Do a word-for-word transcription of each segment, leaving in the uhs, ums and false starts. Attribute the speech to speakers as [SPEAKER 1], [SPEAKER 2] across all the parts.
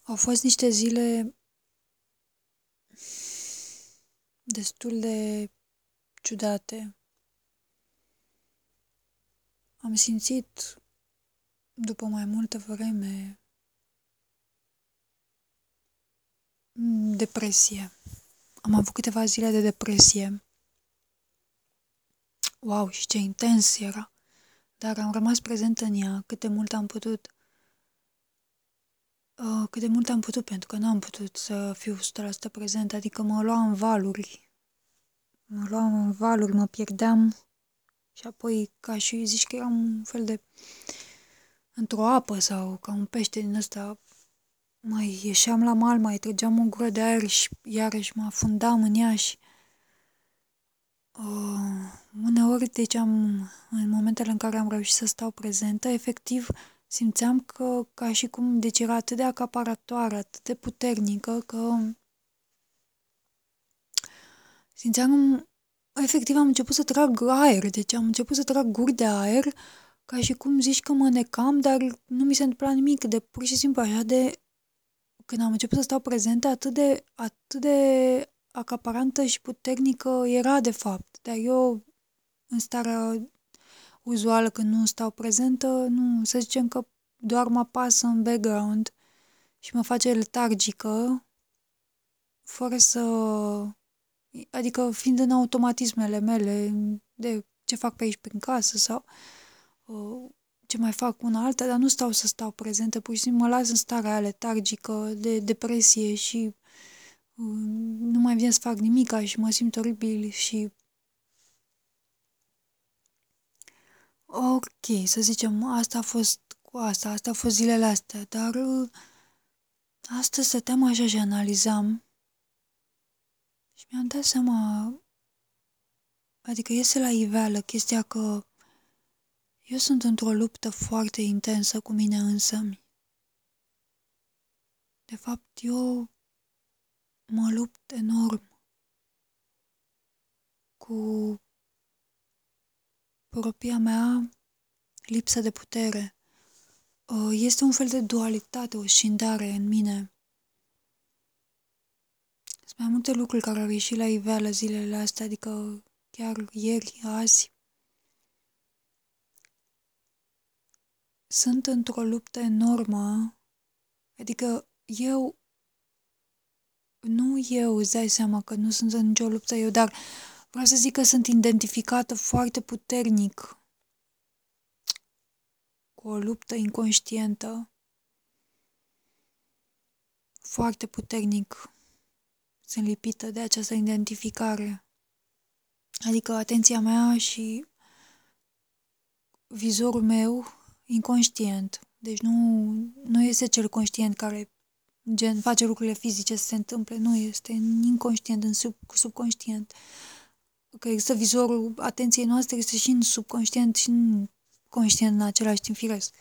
[SPEAKER 1] Au fost niște zile destul de ciudate. Am simțit, după mai multă vreme, depresie. Am avut câteva zile de depresie. Wow, și ce intens era! Dar am rămas prezent în ea cât de mult am putut. Uh, cât de mult am putut, pentru că n-am putut să fiu o sută la sută prezent, adică mă luam în valuri. Mă luam în valuri, mă pierdeam și apoi, ca și zici că eram un fel de într-o apă sau ca un pește din ăsta, mai ieșeam la mal, mai trăgeam o gură de aer și iarăși mă afundam în ea și uh, uneori, deci am, în momentele în care am reușit să stau prezentă, efectiv simțeam că ca și cum, deci era atât de acaparatoare, atât de puternică că simțeam, efectiv am început să trag aer, deci am început să trag guri de aer ca și cum zici că mă necam, dar nu mi se întâmpla nimic, de pur și simplu așa de, când am început să stau prezentă, atât de, atât de acaparantă și puternică era de fapt, dar eu în starea uzuală când nu stau prezentă, nu, să zicem că doar mă apasă în background și mă face letargică, fără să, adică fiind în automatismele mele de ce fac pe aici prin casă sau uh, ce mai fac una alta, dar nu stau să stau prezentă, pur și simplu mă las în starea aia letargică de depresie și uh, nu mai vine să fac nimica și mă simt oribil și ok, să zicem, asta a fost cu asta, asta a fost zilele astea, dar uh, astăzi stăteam așa și analizam și mi-am dat seama, adică iese la iveală chestia că eu sunt într-o luptă foarte intensă cu mine însămi. De fapt, eu mă lupt enorm cu propria mea lipsă de putere. Uh, Este un fel de dualitate, o scindare în mine. Sunt mai multe lucruri care au ieșit la iveală zilele astea, adică chiar ieri, azi. Sunt într-o luptă enormă, adică eu, nu eu, îți dai seama că nu sunt în nicio luptă eu, dar vreau să zic că sunt identificată foarte puternic cu o luptă inconștientă, foarte puternic sunt lipită de această identificare. Adică atenția mea și vizorul meu inconștient. Deci nu, nu este cel conștient care gen face lucrurile fizice să se întâmple. Nu, este inconștient, în sub, subconștient. Că există vizorul atenției noastre, este și în subconștient și în conștient în același timp, firesc.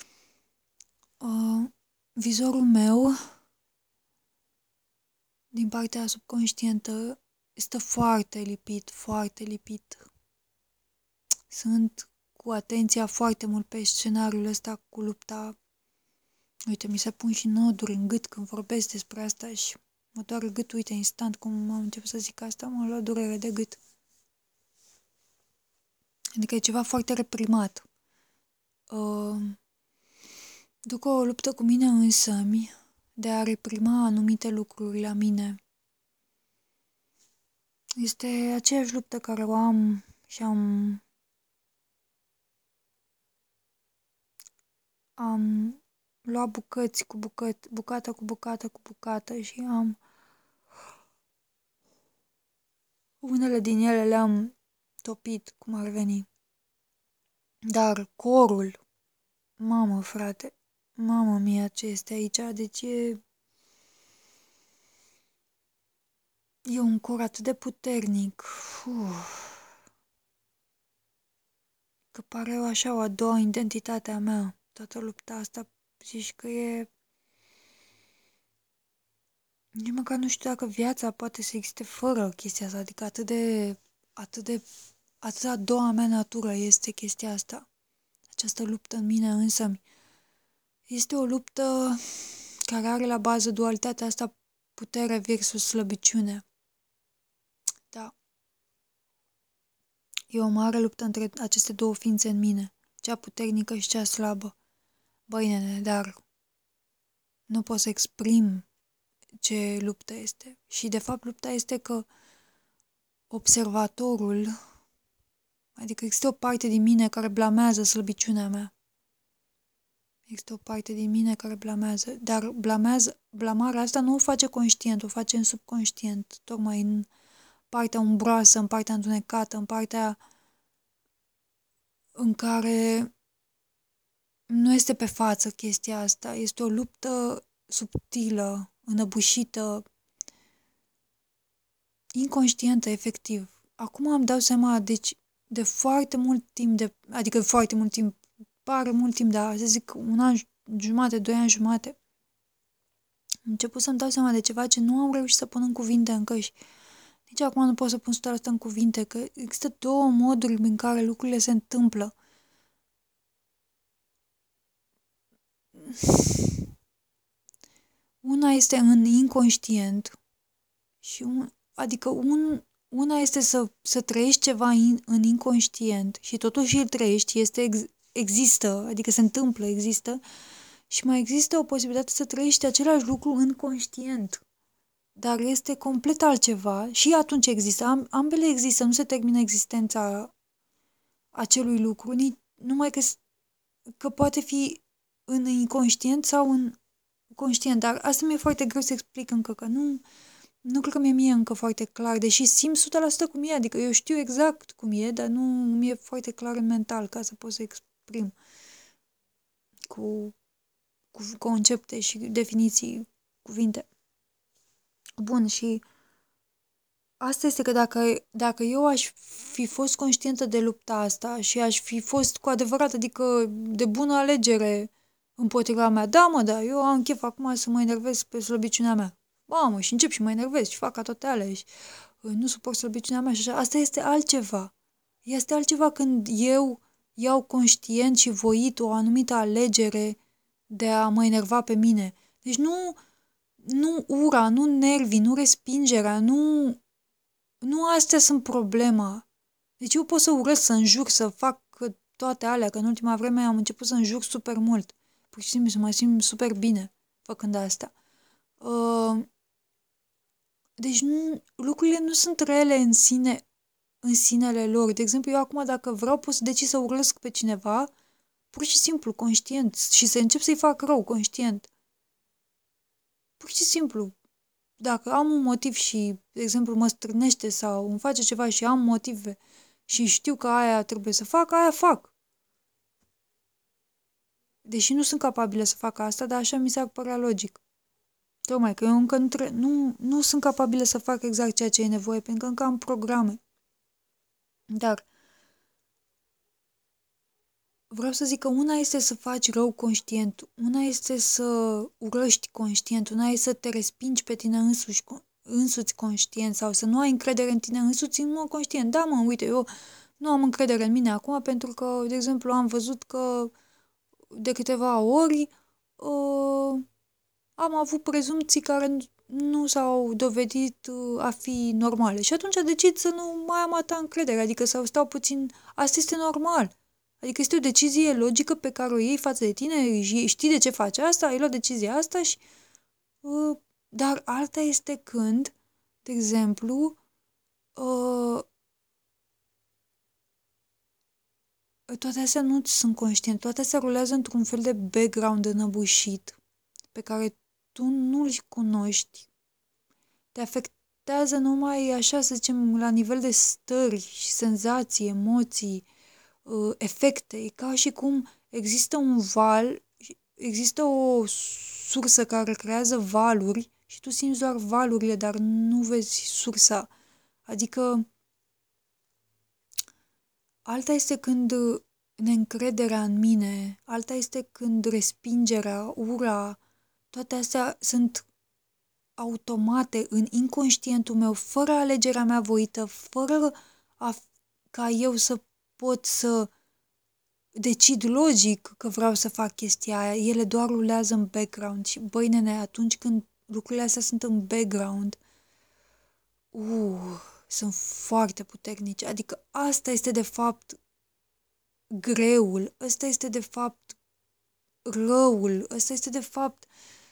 [SPEAKER 1] Uh, vizorul meu din partea subconștientă este foarte lipit, foarte lipit. Sunt cu atenția foarte mult pe scenariul ăsta cu lupta. Uite, mi se pun și noduri în gât când vorbesc despre asta și mă doare gâtul, uite, instant cum am început să zic asta, mă lua durere de gât. Adică e ceva foarte reprimat. Uh, duc o luptă cu mine însămi de a reprima anumite lucruri la mine. Este aceeași luptă care o am și am am luat bucăți cu bucăt, bucată cu bucată cu bucată și am unele din ele le-am topit, cum ar veni. Dar corul, mamă frate, mamă mia ce este aici, deci e, e un cor atât de puternic, uf, că pare așa o a doua identitate a mea, toată lupta asta, zici că e... Nici măcar nu știu dacă viața poate să existe fără chestia asta, adică atât de, atât de, atât a doua mea natură este chestia asta. Această luptă în mine însă este o luptă care are la bază dualitatea asta, putere versus slăbiciune. Da. E o mare luptă între aceste două ființe în mine, cea puternică și cea slabă. Băi, nene, dar nu pot să exprim ce luptă este. Și, de fapt, lupta este că observatorul, adică există o parte din mine care blamează slăbiciunea mea. Există o parte din mine care blamează, dar blamează, blamarea asta nu o face conștient, o face în subconștient, tocmai în partea umbroasă, în partea întunecată, în partea în care nu este pe față chestia asta. Este o luptă subtilă, înăbușită, inconștientă, efectiv. Acum îmi dau seama, deci, de foarte mult timp, de, adică foarte mult timp, pare mult timp, dar să zic un an jumate, doi ani jumate, am început să-mi dau seama de ceva ce nu am reușit să pun în cuvinte încă și nici acum nu pot să pun o sută la sută în cuvinte, că există două moduri în care lucrurile se întâmplă. Una este în inconștient și un, adică un, una este să, să trăiești ceva in, în inconștient și totuși îl trăiești, este, ex, există, adică se întâmplă, există, și mai există o posibilitate să trăiești același lucru în conștient, dar este complet altceva și atunci există, Am, ambele există, nu se termină existența acelui lucru, nici, numai că, că poate fi în inconștient sau în conștient, dar asta mi-e foarte greu să explic încă, că nu, nu cred că mi-e mie încă foarte clar, deși simt o sută la sută cum e, adică eu știu exact cum e, dar nu mi-e foarte clar în mental ca să pot să exprim cu, cu concepte și definiții, cuvinte. Bun, și asta este că dacă, dacă eu aș fi fost conștientă de lupta asta și aș fi fost cu adevărat, adică de bună alegere împotriva mea, da mă, da, eu am chef acum să mă enervez pe slăbiciunea mea. Mamă, și încep și mă enervez și fac ca toate alea și uh, nu suport slăbiciunea mea și așa. Asta este altceva. Este altceva când eu iau conștient și voit o anumită alegere de a mă enerva pe mine. Deci nu, nu ura, nu nervii, nu respingerea, nu, nu astea sunt problema. Deci eu pot să urăsc, să înjur, să fac toate alea, că în ultima vreme am început să înjur super mult. Pur și simplu să mă simt super bine făcând asta. Uh, deci nu, lucrurile nu sunt rele în sine, în sinele lor. De exemplu, eu acum dacă vreau pot să decid să urlesc pe cineva, pur și simplu, conștient, și să încep să-i fac rău, conștient. Pur și simplu. Dacă am un motiv și, de exemplu, mă strânește sau îmi face ceva și am motive și știu că aia trebuie să fac, aia fac. Deși nu sunt capabilă să fac asta, dar așa mi s-ar părea logic. Tocmai că eu încă nu, tre- nu, nu sunt capabilă să fac exact ceea ce e nevoie, pentru că încă am programe. Dar vreau să zic că una este să faci rău conștient, una este să urăști conștient, una este să te respingi pe tine însuși, însuți conștient sau să nu ai încredere în tine însuți în mod conștient. Da, mă, uite, eu nu am încredere în mine acum pentru că, de exemplu, am văzut că de câteva ori uh, am avut prezumții care nu s-au dovedit uh, a fi normale. Și atunci decid să nu mai am atâta încredere, adică să stau puțin. Asta este normal. Adică este o decizie logică pe care o iei față de tine, știi de ce faci asta, ai luat decizia asta și... Uh, dar alta este când, de exemplu, uh, toate astea nu sunt conștient, toate astea rulează într-un fel de background înăbușit pe care tu nu-l cunoști. Te afectează numai așa, să zicem, la nivel de stări și senzații, emoții, efecte. E ca și cum există un val, există o sursă care creează valuri și tu simți doar valurile, dar nu vezi sursa. Adică alta este când neîncrederea în mine, alta este când respingerea, ura, toate astea sunt automate în inconștientul meu, fără alegerea mea voită, fără a, ca eu să pot să decid logic că vreau să fac chestia aia, ele doar rulează în background și, băi, nene, atunci când lucrurile astea sunt în background, uh, sunt foarte puternice. Adică asta este de fapt greul, ăsta este de fapt răul, ăsta este de fapt,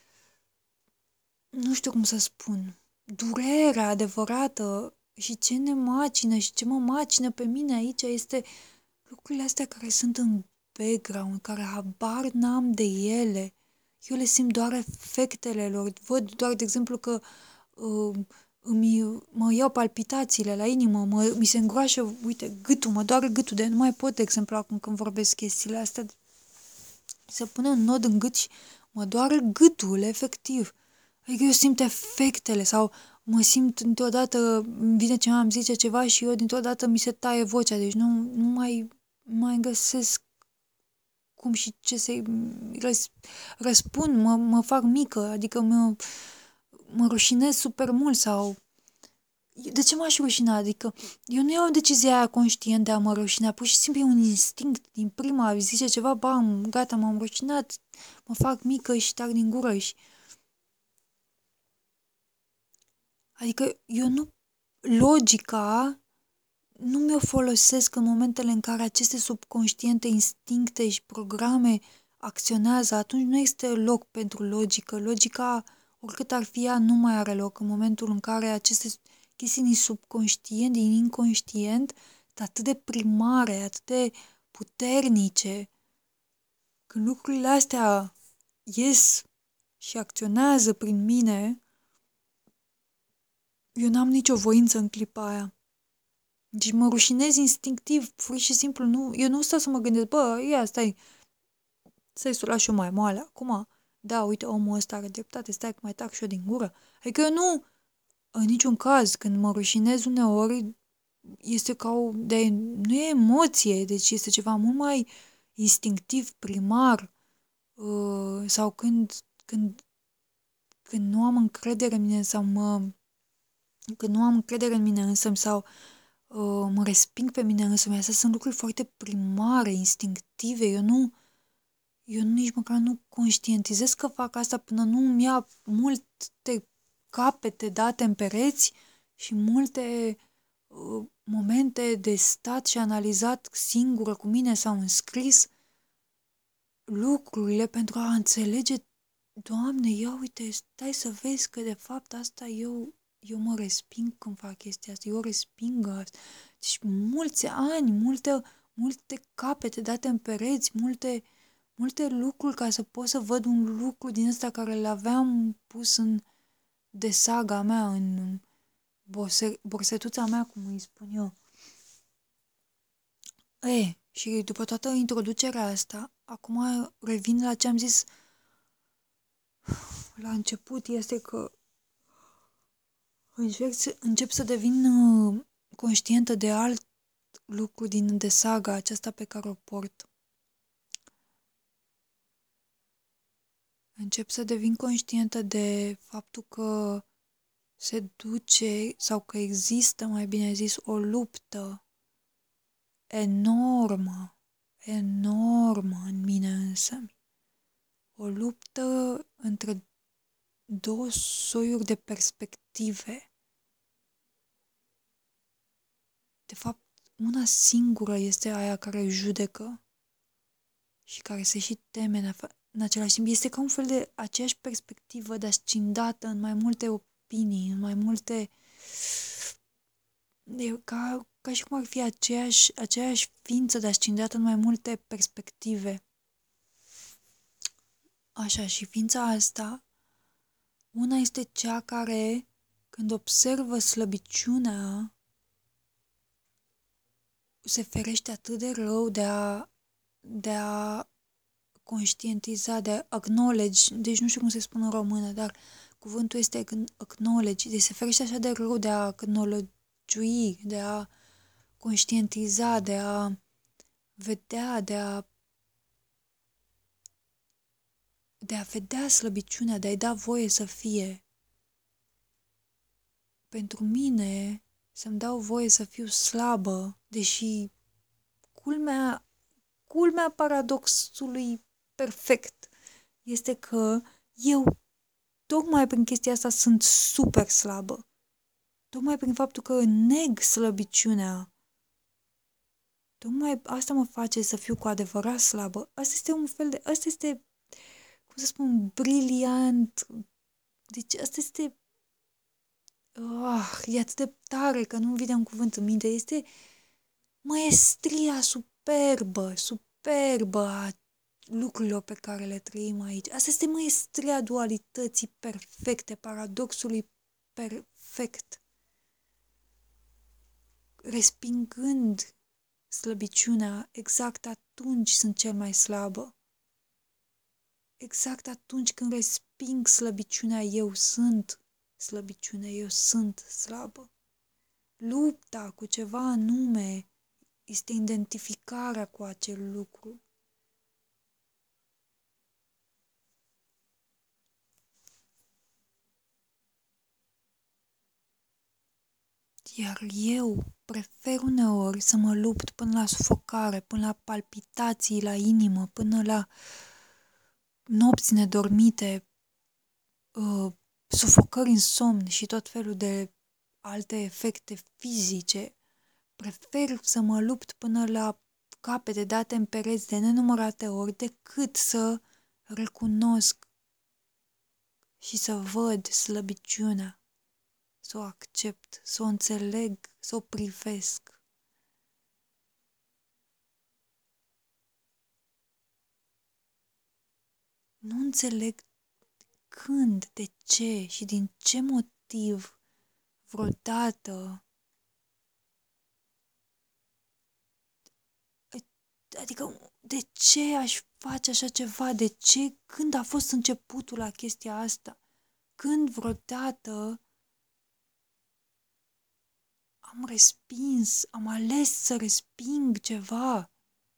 [SPEAKER 1] nu știu cum să spun, durerea adevărată. Și ce ne macină și ce mă macină pe mine aici este lucrurile astea care sunt în background, care habar n-am de ele. Eu le simt doar efectele lor. Văd doar, de exemplu, că uh, îmi, mă iau palpitațiile la inimă, mă, mi se îngroașă, uite, gâtul, mă doare gâtul, de nu mai pot, de exemplu, acum când vorbesc chestiile astea, se pune un nod în gât și mă doare gâtul, efectiv. Adică eu simt efectele sau mă simt dintr-o dată, vine cineva, îmi zice ceva și eu dintr-o dată mi se taie vocea, deci nu, nu mai, nu mai găsesc cum și ce să-i răs, răspund, mă, mă fac mică, adică mă, mă rușinez super mult sau... De ce m-aș rușina? Adică eu nu iau decizia aia conștient de a mă rușina, pur și simplu e un instinct din prima, zice ceva, bam, gata, m-am rușinat, mă fac mică și tac din gură și... Adică eu nu... Logica nu mi-o folosesc în momentele în care aceste subconștiente instincte și programe acționează, atunci nu este loc pentru logică. Logica, oricât ar fi ea, nu mai are loc în momentul în care aceste chestii din subconștient, din inconștient, atât de primare, atât de puternice, când lucrurile astea ies și acționează prin mine, eu n-am nicio voință în clipa aia. Deci mă rușinez instinctiv, pur și simplu, nu, eu nu stau să mă gândesc, bă, ia, stai, stai să o las și eu mai moale acum, da, uite, omul ăsta are dreptate, stai că mai tac și eu din gură. Adică eu nu, în niciun caz, când mă rușinez uneori, este ca o, de, nu e emoție, deci este ceva mult mai instinctiv, primar, uh, sau când, când, când nu am încredere în mine sau mă, când nu am încredere în mine însă sau uh, mă resping pe mine însă, astea sunt lucruri foarte primare, instinctive, eu nu, eu nici măcar nu conștientizez că fac asta până nu îmi ia multe capete date în pereți și multe uh, momente de stat și analizat singură cu mine sau înscris lucrurile pentru a înțelege, Doamne, ia uite, stai să vezi că de fapt asta eu, eu mă resping când fac chestia asta, eu resping asta. Deci mulți ani, multe, multe capete date în pereți, multe, multe lucruri ca să pot să văd un lucru din ăsta care l-aveam pus în de saga mea, în borse, borsetuța mea, cum îi spun eu. E, și după toată introducerea asta, acum revin la ce am zis la început, este că încep să, încep să devin uh, conștientă de alt lucru din de saga aceasta pe care o port. Încep să devin conștientă de faptul că se duce sau că există, mai bine zis, o luptă enormă, enormă în mine însămi. O luptă între două soiuri de perspective. De fapt, una singură este aia care judecă și care se și teme în, în același timp. Este ca un fel de aceeași perspectivă, dar scindată în mai multe opinii, în mai multe... E ca, ca și cum ar fi aceeași, aceeași ființă, dar scindată în mai multe perspective. Așa, și ființa asta, una este cea care, când observă slăbiciunea, se ferește atât de rău de a, de a conștientiza, de a acknowledge, deci nu știu cum se spune în română, dar cuvântul este acknowledge, deci se ferește așa de rău de a acknowledge, de a conștientiza, de a vedea, de a de a vedea slăbiciunea, de a-i da voie să fie. Pentru mine, să-mi dau voie să fiu slabă, deși culmea, culmea paradoxului perfect este că eu, tocmai prin chestia asta, sunt super slabă. Tocmai prin faptul că neg slăbiciunea, tocmai asta mă face să fiu cu adevărat slabă. Asta este un fel de, asta este, cum să spun, briliant. Deci asta este, ah, e atât de tare că nu-mi vine un cuvânt în minte. Este maestria superbă, superbă a lucrurilor pe care le trăim aici. Asta este maestria dualității perfecte, paradoxului perfect. Respingând slăbiciunea, exact atunci sunt cel mai slabă. Exact atunci când resping slăbiciunea, eu sunt slăbiciune, eu sunt slabă. Lupta cu ceva anume este identificarea cu acel lucru. Iar eu prefer uneori să mă lupt până la sufocare, până la palpitații la inimă, până la nopți nedormite, uh, sufocări în somn și tot felul de alte efecte fizice. Prefer să mă lupt până la capete date în pereți de nenumărate ori decât să recunosc și să văd slăbiciunea, să o accept, să o înțeleg, să o privesc. Nu înțeleg când, de ce și din ce motiv vreodată, adică de ce aș face așa ceva, de ce, când a fost începutul la chestia asta, când vreodată am respins, am ales să resping ceva.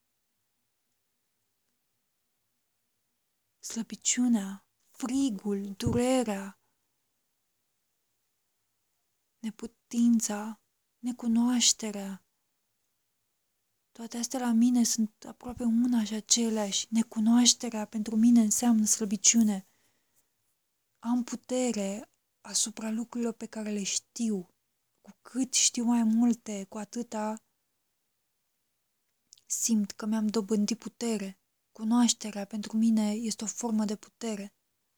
[SPEAKER 1] Slăbiciunea, frigul, durerea, neputința, necunoașterea. Toate astea la mine sunt aproape una și aceleași. Necunoașterea pentru mine înseamnă slăbiciune. Am putere asupra lucrurilor pe care le știu. Cu cât știu mai multe, cu atâta simt că mi-am dobândit putere. Cunoașterea pentru mine este o formă de putere.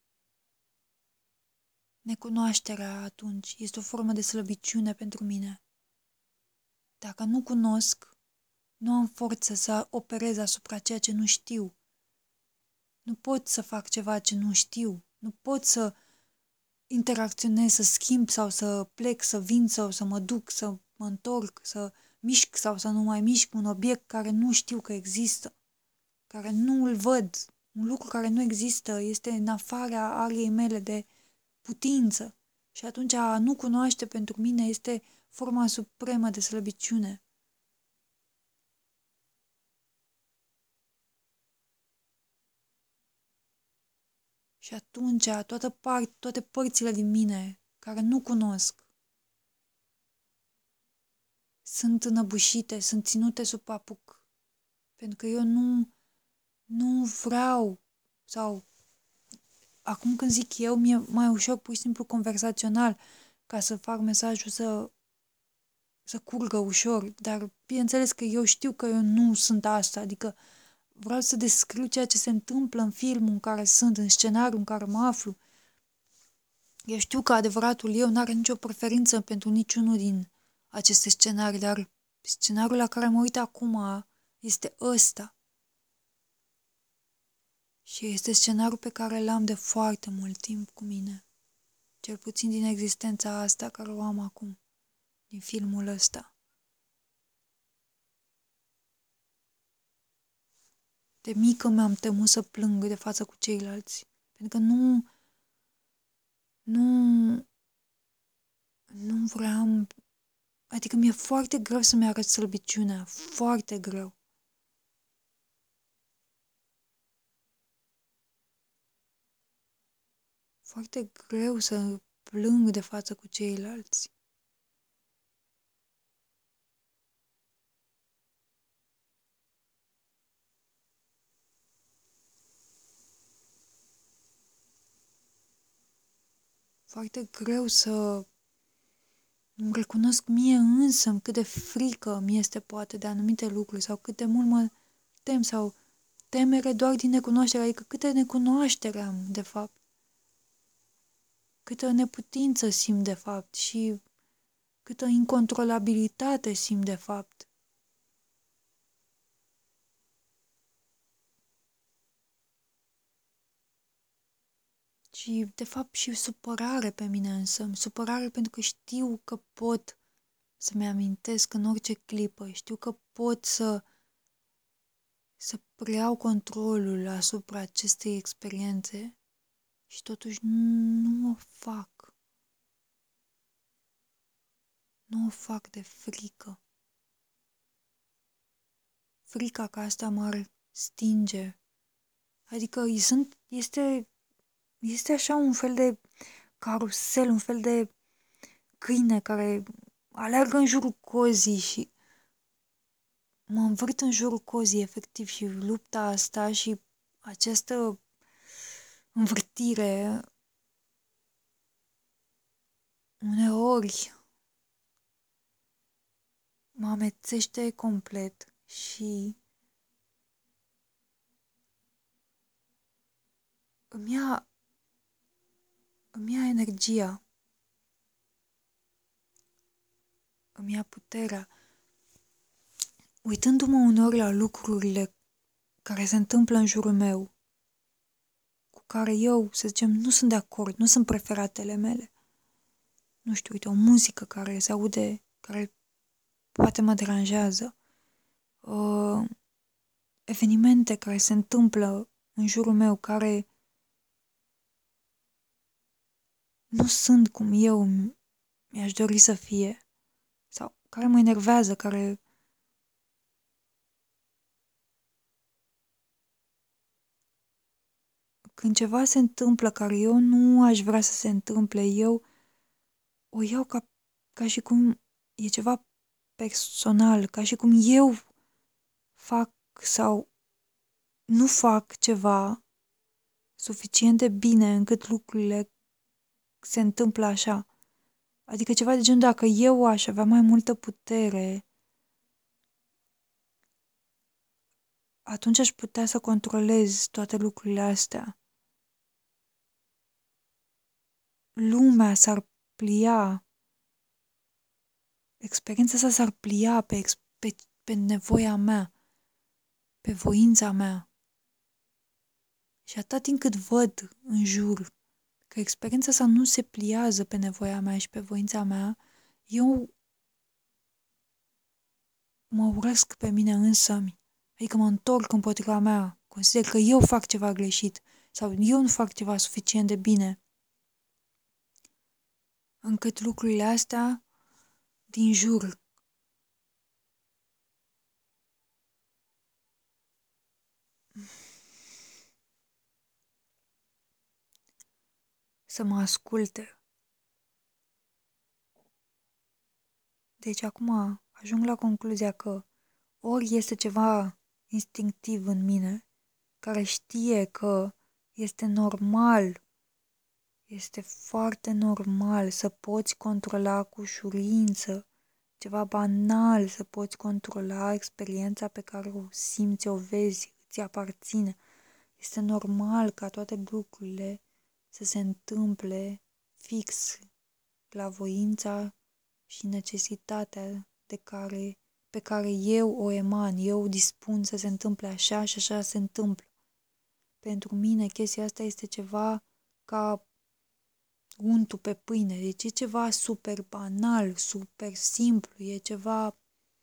[SPEAKER 1] Necunoașterea atunci este o formă de slăbiciune pentru mine. Dacă nu cunosc, nu am forță să operez asupra ceea ce nu știu. Nu pot să fac ceva ce nu știu. Nu pot să interacționez, să schimb sau să plec, să vin sau să mă duc, să mă întorc, să mișc sau să nu mai mișc un obiect care nu știu că există, care nu îl văd, un lucru care nu există, este în afara ariei mele de putință. Și atunci a nu cunoaște pentru mine este forma supremă de slăbiciune. Și atunci toate, par, toate părțile din mine care nu cunosc sunt înăbușite, sunt ținute sub papuc. Pentru că eu nu, nu vreau, sau acum când zic eu, mi-e mai ușor pur și simplu conversațional ca să fac mesajul să, să curgă ușor, dar bineînțeles că eu știu că eu nu sunt asta, adică vreau să descriu ceea ce se întâmplă în filmul în care sunt, în scenariul în care mă aflu. Eu știu că adevăratul eu n-are nicio preferință pentru niciunul din aceste scenarii, dar scenariul la care mă uit acum este ăsta. Și este scenariul pe care l-am de foarte mult timp cu mine. Cel puțin din existența asta care o am acum, din filmul ăsta. De mică mi-am temut să plâng de față cu ceilalți, pentru că nu, nu, nu vreau, adică mi-e foarte greu să-mi arăt slăbiciunea, foarte greu. Foarte greu să plâng de față cu ceilalți. foarte greu să îmi recunosc mie însă cât de frică mi este poate de anumite lucruri sau cât de mult mă tem sau temere doar din necunoaștere, adică câtă necunoaștere am de fapt, câtă neputință simt de fapt și câtă incontrolabilitate simt de fapt. Și, de fapt, și supărare pe mine însă. Supărare pentru că știu că pot să-mi amintesc în orice clipă. Știu că pot să, să preiau controlul asupra acestei experiențe și totuși nu, nu o fac. Nu o fac de frică. Frica că asta m-ar stinge. Adică sunt, este, este așa un fel de carusel, un fel de câine care aleargă în jurul cozii și mă învârt în jurul cozii, efectiv, și lupta asta și această învârtire uneori mă amețește complet și îmi ia, îmi ia energia, îmi ia puterea. Uitându-mă uneori la lucrurile care se întâmplă în jurul meu, cu care eu, să zicem, nu sunt de acord, nu sunt preferatele mele. Nu știu, uite, o muzică care se aude, care poate mă deranjează, uh, evenimente care se întâmplă în jurul meu, care nu sunt cum eu mi-aș dori să fie, sau care mă enervează, care când ceva se întâmplă care eu nu aș vrea să se întâmple, eu o iau ca, ca și cum e ceva personal, ca și cum eu fac sau nu fac ceva suficient de bine încât lucrurile se întâmplă așa. Adică ceva de genul, dacă eu aș avea mai multă putere, atunci aș putea să controlez toate lucrurile astea. Lumea s-ar plia, experiența asta s-ar plia pe, pe, pe nevoia mea, pe voința mea. Și atât timp cât văd în jur că experiența asta nu se pliază pe nevoia mea și pe voința mea, eu mă urăsc pe mine însămi. Adică mă întorc împotriva mea. Consider că eu fac ceva greșit sau eu nu fac ceva suficient de bine. Încât lucrurile astea din jur să mă asculte. Deci acum ajung la concluzia că ori este ceva instinctiv în mine care știe că este normal, este foarte normal să poți controla cu ușurință ceva banal, să poți controla experiența pe care o simți, o vezi, ți aparține. Este normal ca toate lucrurile să se întâmple fix la voința și necesitatea de care, pe care eu o eman, eu dispun să se întâmple așa și așa se întâmplă. Pentru mine chestia asta este ceva ca untul pe pâine, deci e ceva super banal, super simplu, e ceva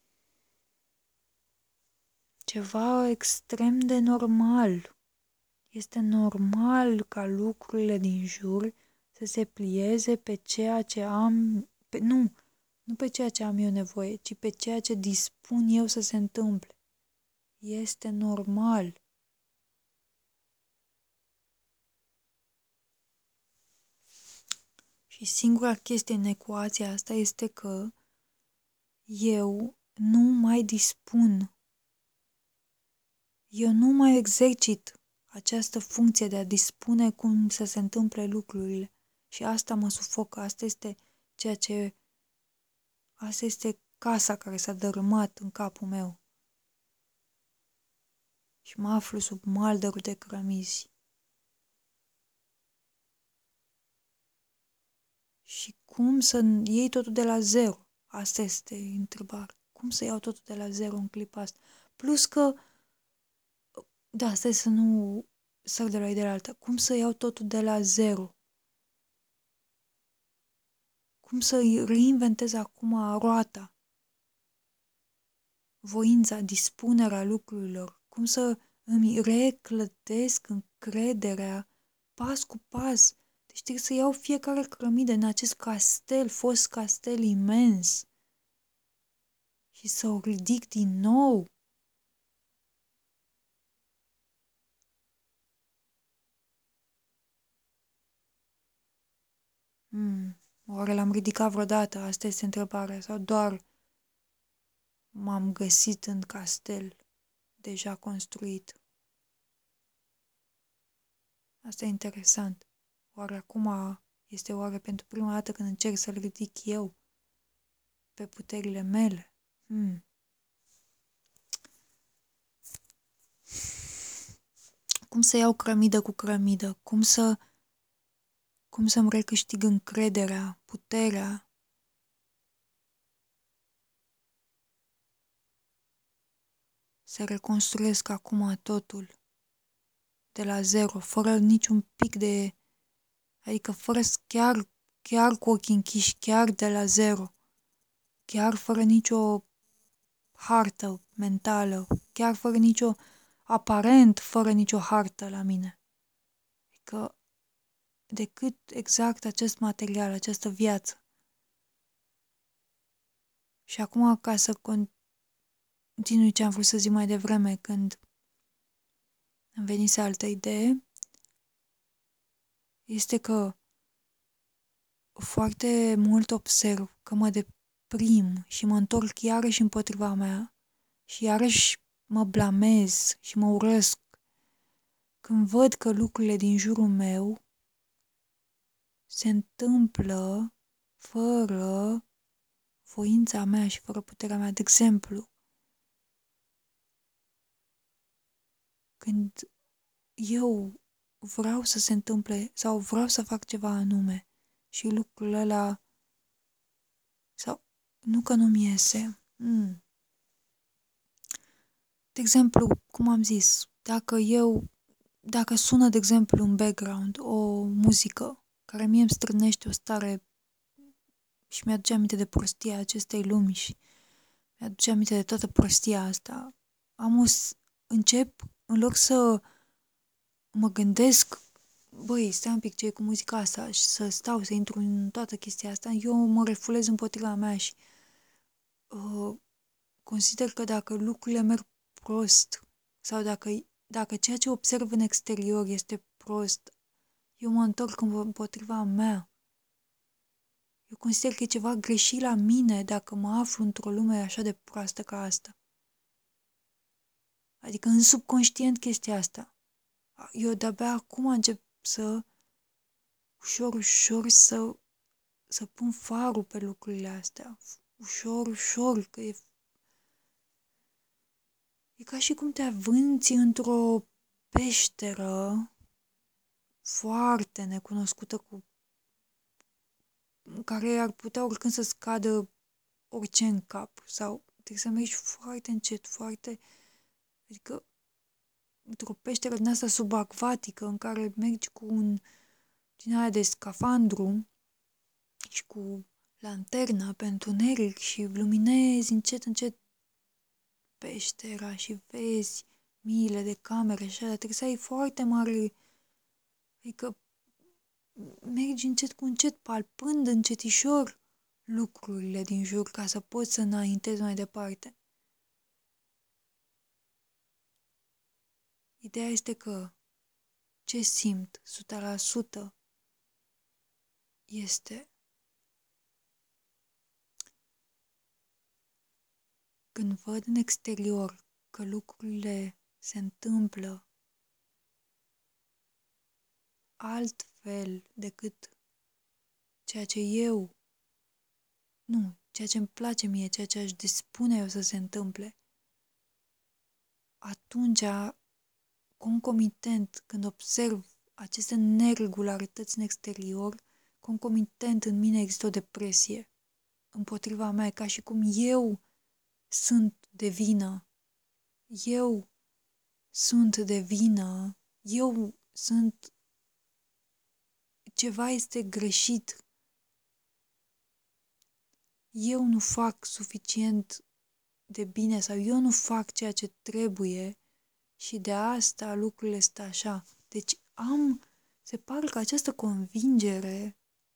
[SPEAKER 1] ceva extrem de normal. Este normal ca lucrurile din jur să se plieze pe ceea ce am, pe, nu, nu pe ceea ce am eu nevoie, ci pe ceea ce dispun eu să se întâmple. Este normal. Și singura chestie în ecuația asta este că eu nu mai dispun. Eu nu mai exercit această funcție de a dispune cum să se întâmple lucrurile. Și asta mă sufocă, asta este ceea ce... Asta este casa care s-a dărâmat în capul meu. Și mă aflu sub maldărul de cărămizi. Și cum să iei totul de la zero? Asta este întrebarea. Cum să iau totul de la zero în clipa asta? Plus că, da, stai să nu sar de la ideea alta. Cum să iau totul de la zero? Cum să reinventez acum roata? Voința, dispunerea lucrurilor? Cum să îmi reclătesc încrederea pas cu pas? Deci trebuie să iau fiecare cărămidă în acest castel, fost castel imens, și să o ridic din nou. Hmm. Oare l-am ridicat vreodată? Asta este întrebarea. Sau doar m-am găsit în castel deja construit? Asta e interesant. Oare acum este oare pentru prima dată când încerc să-l ridic eu pe puterile mele? Hmm. Cum să iau cărămidă cu cărămidă? Cum să cum să-mi recâștig încrederea, puterea? Să reconstruiesc acum totul de la zero, fără niciun pic de... Adică fără chiar, chiar cu ochii închiși, chiar de la zero, chiar fără nicio hartă mentală, chiar fără nicio, aparent fără nicio hartă la mine. Adică decât exact acest material, această viață. Și acum, ca să continui ce am vrut să zic mai devreme, când îmi venise altă idee, este că foarte mult observ că mă deprim și mă întorc iarăși împotriva mea și iarăși mă blamez și mă urăsc când văd că lucrurile din jurul meu se întâmplă fără voința mea și fără puterea mea. De exemplu, când eu vreau să se întâmple sau vreau să fac ceva anume și lucrul ăla, sau nu că nu-mi iese. Mm. De exemplu, cum am zis, dacă eu, dacă sună, de exemplu, în background o muzică care mie îmi strânește o stare și mi-aduce aminte de prostia acestei lumi și mi-aduce aminte de toată prostia asta, am o, încep, în loc să mă gândesc, băi, stai un pic ce e cu muzica asta și să stau, să intru în toată chestia asta, eu mă refulez împotriva mea și uh, consider că dacă lucrurile merg prost sau dacă, dacă ceea ce observ în exterior este prost, eu mă întorc împotriva mea. Eu consider că e ceva greșit la mine dacă mă aflu într-o lume așa de proastă ca asta. Adică în subconștient chestia asta. Eu de-abia acum încep să ușor, ușor să, să pun farul pe lucrurile astea. Ușor, ușor, că e... E ca și cum te avânți într-o peșteră foarte necunoscută cu care ar putea oricând să scadă orice în cap sau trebuie să mergi foarte încet, foarte, adică într-o peșteră din asta subacvatică în care mergi cu un din aia de scafandru și cu lanterna pe întuneric și luminezi încet, încet peștera și vezi miile de camere și alea, trebuie să ai foarte mare, adică mergi încet cu încet, palpând încetișor lucrurile din jur ca să poți să înaintezi mai departe. Ideea este că ce simt o sută la sută este când văd în exterior că lucrurile se întâmplă altfel decât ceea ce eu, nu, ceea ce îmi place mie, ceea ce aș dispune eu să se întâmple, atunci, concomitent, când observ aceste neregularități în exterior, concomitent în mine există o depresie împotriva mea, ca și cum eu sunt de vină, eu sunt de vină, eu sunt, ceva este greșit, eu nu fac suficient de bine sau eu nu fac ceea ce trebuie și de asta lucrurile stă așa. Deci am, se pare că această convingere,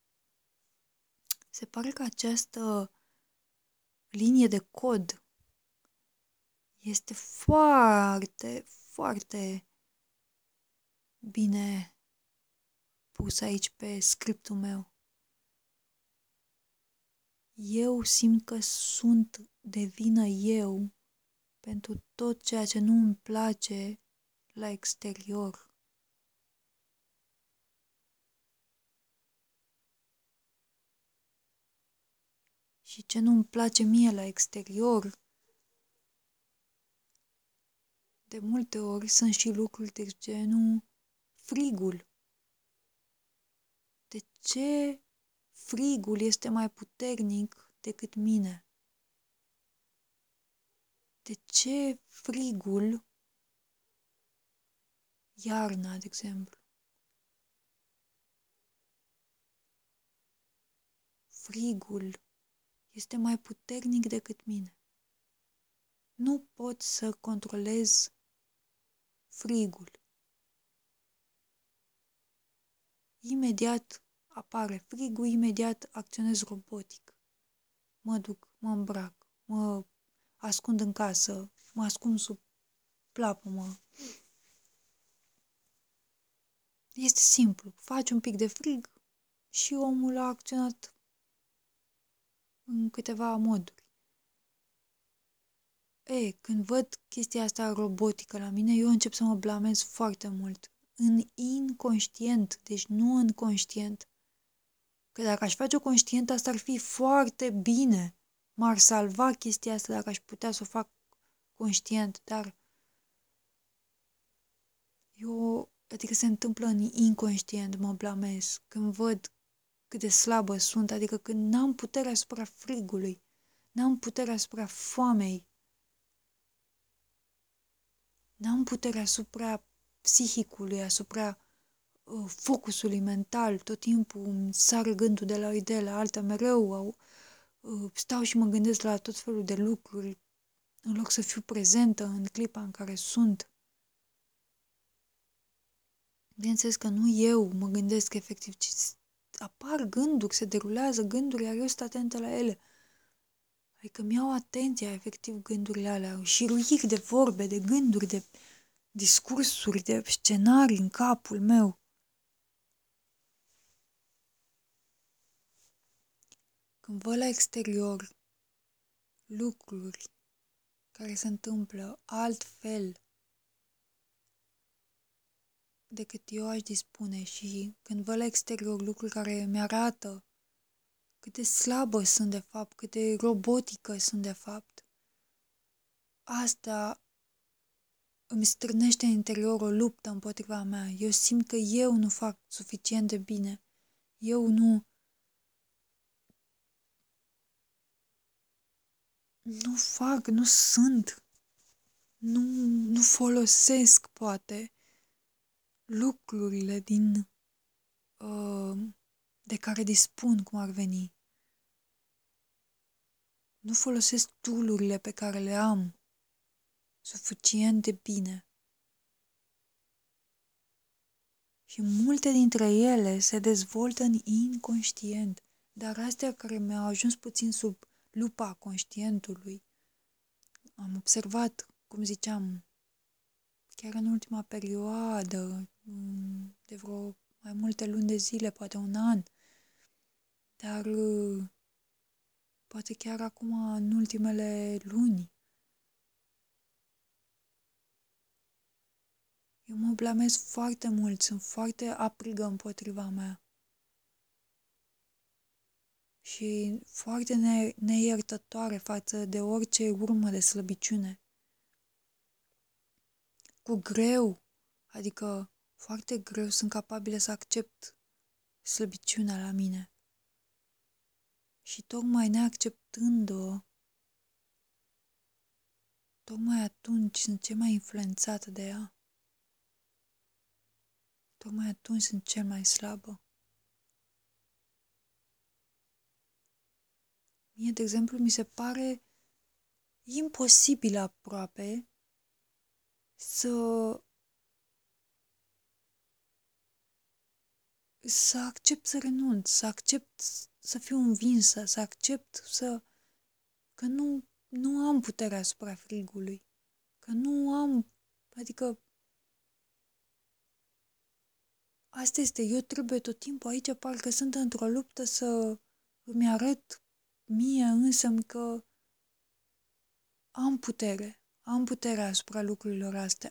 [SPEAKER 1] se pare că această linie de cod este foarte, foarte bine pusă aici pe scriptul meu. Eu simt că sunt de vină eu pentru tot ceea ce nu îmi place la exterior. Și ce nu îmi place mie la exterior, de multe ori sunt și lucruri de genul frigul. De ce frigul este mai puternic decât mine? De ce frigul, iarna, de exemplu, frigul este mai puternic decât mine? Nu pot să controlez frigul. Imediat apare frigul, imediat acționez robotic. Mă duc, mă îmbrac, mă ascund în casă, mă ascund sub plapumă. Este simplu. Faci un pic de frig și omul a acționat în câteva moduri. E, când văd chestia asta robotică la mine, eu încep să mă blamez foarte mult. În inconștient, deci nu în conștient. Că dacă aș face-o conștient, asta ar fi foarte bine. M-ar salva chestia asta dacă aș putea să o fac conștient, dar eu, adică se întâmplă în inconștient, mă blamez. Când văd cât de slabă sunt, adică când n-am putere asupra frigului, n-am putere asupra foamei, n-am putere asupra psihicului, asupra uh, focusului mental, tot timpul îmi sare gândul de la o idee la alta, mereu au, uh, stau și mă gândesc la tot felul de lucruri, în loc să fiu prezentă în clipa în care sunt. Bineînțeles că nu eu mă gândesc efectiv, ci apar gânduri, se derulează gânduri, iar eu sunt atentă la ele. Adică mi-au atenția efectiv gândurile alea, șiruiri de vorbe, de gânduri, de discursuri, de scenarii în capul meu. Când văd la exterior lucruri care se întâmplă altfel decât eu aș dispune și când văd la exterior lucruri care mi-arată cât de slabă sunt de fapt, cât de robotică sunt de fapt, asta îmi strânește în interior o luptă împotriva mea. Eu simt că eu nu fac suficient de bine. Eu nu nu fac, nu sunt, nu, nu folosesc, poate, lucrurile din uh, de care dispun, cum ar veni. Nu folosesc tool-urile pe care le am suficient de bine. Și multe dintre ele se dezvoltă în inconștient, dar astea care mi-au ajuns puțin sub lupa conștientului, am observat, cum ziceam, chiar în ultima perioadă, de vreo mai multe luni de zile, poate un an, dar poate chiar acum în ultimele luni. Eu mă blamez foarte mult, sunt foarte aprigă împotriva mea. și foarte ne- neiertătoare față de orice urmă de slăbiciune. Cu greu, adică foarte greu sunt capabilă să accept slăbiciunea la mine. Și tocmai neacceptând-o, tocmai atunci sunt cel mai influențată de ea. Tocmai atunci sunt cel mai slabă. Mie, de exemplu, mi se pare imposibil aproape să să accept să renunț, să accept să fiu învinsă, să accept să că nu, nu am puterea asupra frigului, că nu am, adică asta este, eu trebuie tot timpul aici, parcă sunt într-o luptă să îmi arăt mie însă că am putere, am putere asupra lucrurilor astea.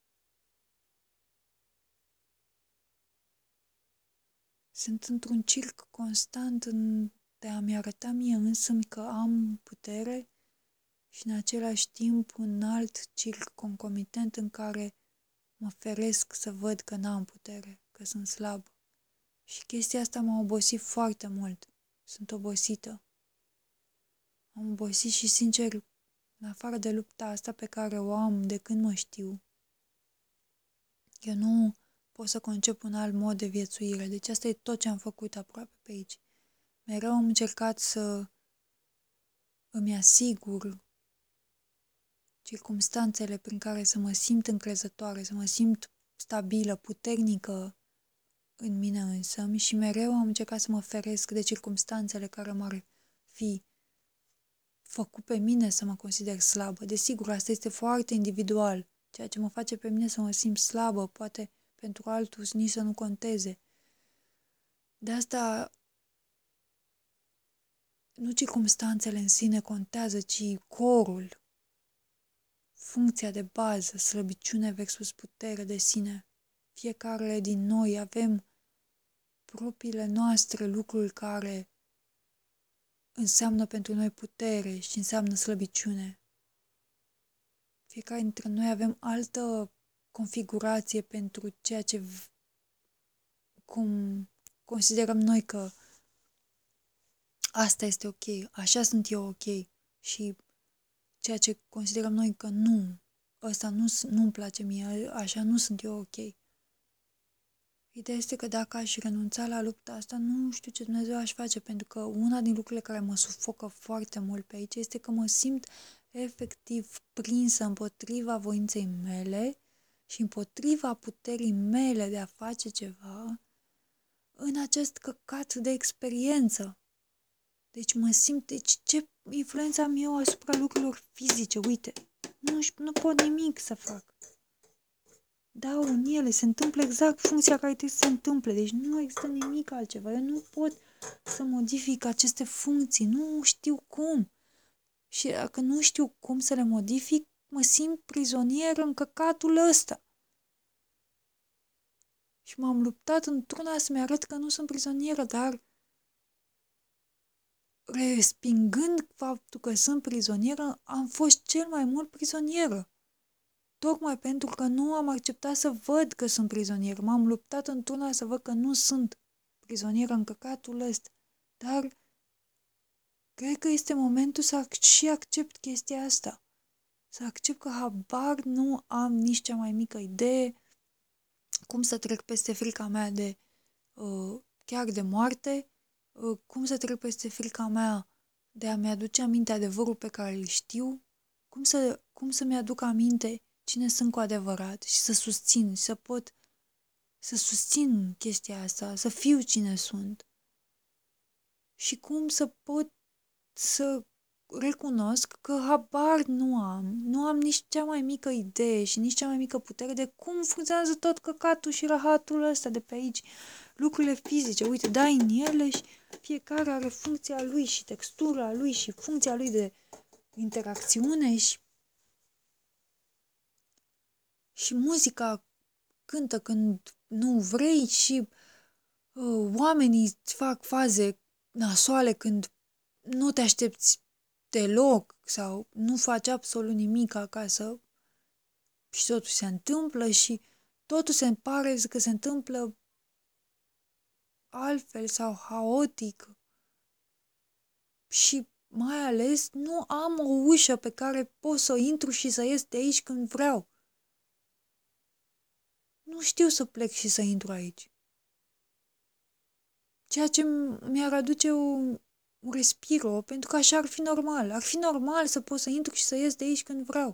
[SPEAKER 1] Sunt într-un circ constant în, de a-mi arăta mie însă că am putere și în același timp un alt circ concomitent în care mă feresc să văd că n-am putere, că sunt slab. Și chestia asta m-a obosit foarte mult. Sunt obosită. Am obosit și, sincer, în afară de lupta asta pe care o am de când mă știu, eu nu pot să concep un alt mod de viețuire. Deci asta e tot ce am făcut aproape pe aici. Mereu am încercat să îmi asigur circumstanțele prin care să mă simt încrezătoare, să mă simt stabilă, puternică în mine însămi și mereu am încercat să mă feresc de circumstanțele care m-ar fi făcut pe mine să mă consider slabă. Desigur, asta este foarte individual. Ceea ce mă face pe mine să mă simt slabă, poate pentru altul nici să nu conteze. De asta nu circumstanțele în sine contează, ci corul, funcția de bază, slăbiciune versus putere de sine. Fiecare din noi avem propriile noastre lucruri care înseamnă pentru noi putere și înseamnă slăbiciune. Fiecare dintre noi avem altă configurație pentru ceea ce cum considerăm noi că asta este ok, așa sunt eu ok și ceea ce considerăm noi că nu, ăsta nu, nu-mi place mie, așa nu sunt eu ok. Ideea este că dacă aș renunța la lupta asta, nu știu ce Dumnezeu aș face, pentru că una din lucrurile care mă sufocă foarte mult pe aici este că mă simt efectiv prinsă împotriva voinței mele și împotriva puterii mele de a face ceva în acest căcat de experiență. Deci mă simt, deci ce influență am eu asupra lucrurilor fizice, uite, nu, nu pot nimic să fac. Dau în ele, se întâmplă exact funcția care trebuie să se întâmple, deci nu există nimic altceva. Eu nu pot să modific aceste funcții, nu știu cum. Și dacă nu știu cum să le modific, mă simt prizonier în căcatul ăsta. Și m-am luptat într-una să-mi arăt că nu sunt prizonieră, dar respingând faptul că sunt prizonieră, am fost cel mai mult prizonieră. Tocmai pentru că nu am acceptat să văd că sunt prizonier. M-am luptat într-una să văd că nu sunt prizonier în căcatul ăsta. Dar cred că este momentul să și accept chestia asta. Să accept că habar nu am nici cea mai mică idee cum să trec peste frica mea de uh, chiar de moarte, uh, cum să trec peste frica mea de a-mi aduce aminte adevărul pe care îl știu, cum, să, cum să-mi aduc aminte cine sunt cu adevărat și să susțin, să pot să susțin chestia asta, să fiu cine sunt. Și cum să pot să recunosc că habar nu am, nu am nici cea mai mică idee și nici cea mai mică putere de cum funcționează tot căcatul și rahatul ăsta de pe aici. Lucrurile fizice, uite, dai în ele și fiecare are funcția lui și textura lui și funcția lui de interacțiune și și muzica cântă când nu vrei și uh, oamenii îți fac faze nasoale când nu te aștepți deloc sau nu faci absolut nimic acasă și totul se întâmplă și totul se pare că se întâmplă altfel sau haotic și mai ales nu am o ușă pe care pot să intru și să ies de aici când vreau. Nu știu să plec și să intru aici. Ceea ce mi-ar aduce un, un respiro, pentru că așa ar fi normal. Ar fi normal să pot să intru și să ies de aici când vreau.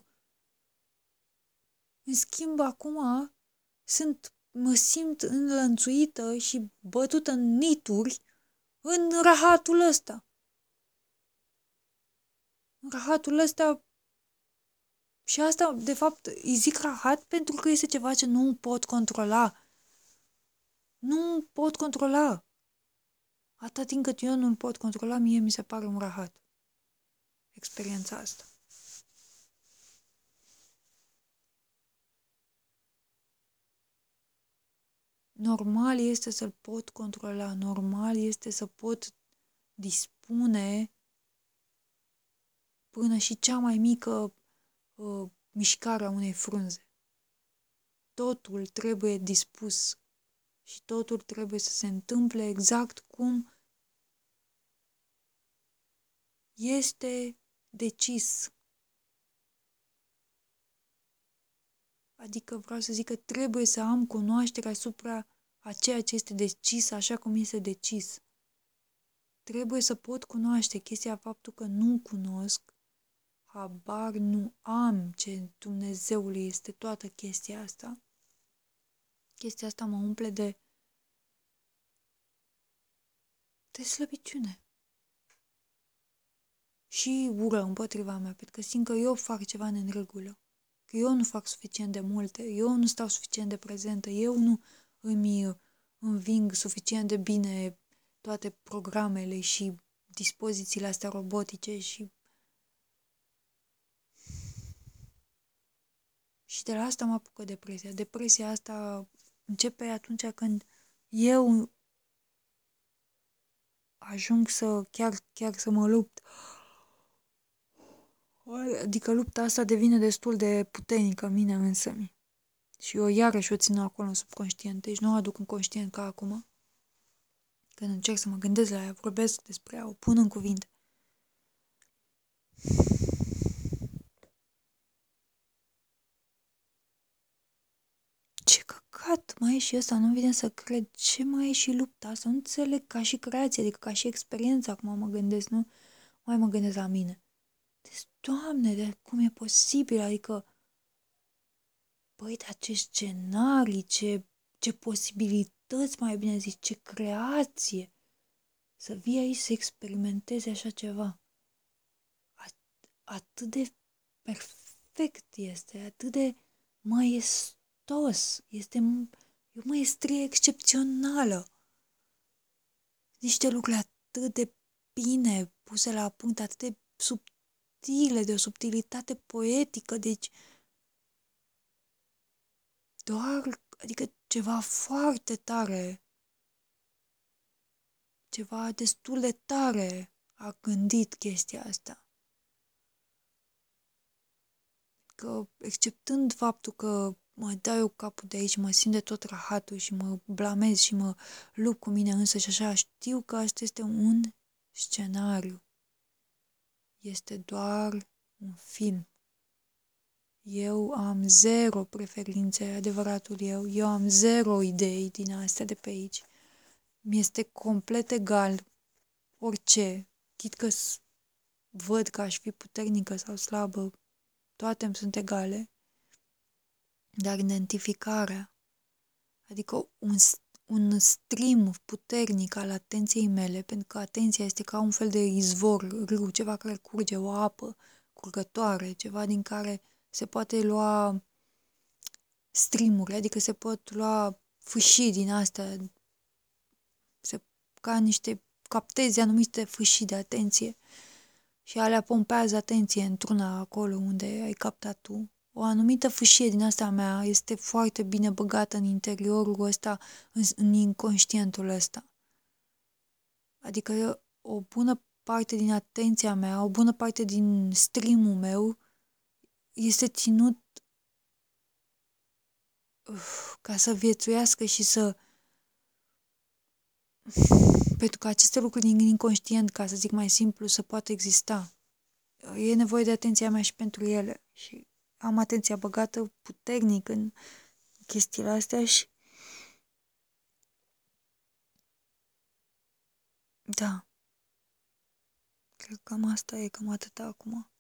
[SPEAKER 1] În schimb, acum sunt, mă simt înlănțuită și bătută în nituri în rahatul ăsta. În rahatul ăsta și asta, de fapt, îi zic rahat pentru că este ceva ce nu pot controla. Nu pot controla. Atâta timp cât eu nu-l pot controla, mie mi se pare un rahat. Experiența asta. Normal este să-l pot controla, normal este să pot dispune până și cea mai mică uh, mișcare a unei frunze. Totul trebuie dispus și totul trebuie să se întâmple exact cum este decis. Adică vreau să zic că trebuie să am cunoaștere asupra a ceea ce este decis așa cum este decis. Trebuie să pot cunoaște chestia faptul că nu cunosc, habar nu am ce Dumnezeului este toată chestia asta. Chestia asta mă umple de de slăbiciune. Și ură împotriva mea, pentru că simt că eu fac ceva în regulă. Că eu nu fac suficient de multe, eu nu stau suficient de prezentă, eu nu îmi înving suficient de bine toate programele și dispozițiile astea robotice și și de la asta mă apucă depresia. Depresia asta începe atunci când eu ajung să chiar, chiar să mă lupt. Adică lupta asta devine destul de puternică în mine însămi. Și eu iarăși o țin acolo în subconștient. Deci nu o aduc în conștient ca acum. Când încerc să mă gândesc la ea, vorbesc despre ea, o pun în cuvinte. Ce căcat mai e și ăsta, nu vine să cred. Ce mai e și lupta asta? Nu înțeleg ca și creație, adică ca și experiență. Acum mă gândesc, nu mai mă gândesc la mine. Deci, Doamne, de cum e posibil? Adică, băi, dar ce scenarii, ce, ce posibilități, mai bine zis, ce creație. Să vii aici să experimentezi așa ceva. Atât de perfect este, atât de maestos, este e o maestrie excepțională. Niște lucruri atât de bine puse la punct, atât de subtile, de o subtilitate poetică, deci doar, adică ceva foarte tare, ceva destul de tare a gândit chestia asta. Că, exceptând faptul că mă dau eu capul de aici, mă simt de tot rahatul și mă blamez și mă lupt cu mine însă și așa, știu că asta este un scenariu. Este doar un film. Eu am zero preferințe, adevăratul eu. Eu am zero idei din astea de pe aici. Mi-este complet egal orice. Chit că văd că aș fi puternică sau slabă, toate îmi sunt egale. Dar identificarea, adică un, un stream puternic al atenției mele, pentru că atenția este ca un fel de izvor, râu, ceva care curge, o apă curgătoare, ceva din care se poate lua streamuri, adică se pot lua fâșii din astea, se, ca niște, captezi anumite fâșii de atenție și alea pompează atenție într-una acolo unde ai captat tu. O anumită fâșie din asta mea este foarte bine băgată în interiorul ăsta, în, în inconștientul ăsta. Adică eu, o bună parte din atenția mea, o bună parte din stream-ul meu este ținut uf, ca să viețuiască și să... Pentru că aceste lucruri din inconștient, ca să zic mai simplu, să poată exista. E nevoie de atenția mea și pentru ele. Și am atenția băgată puternic în chestiile astea și... Da. Cred că cam asta e, cam atâta acum.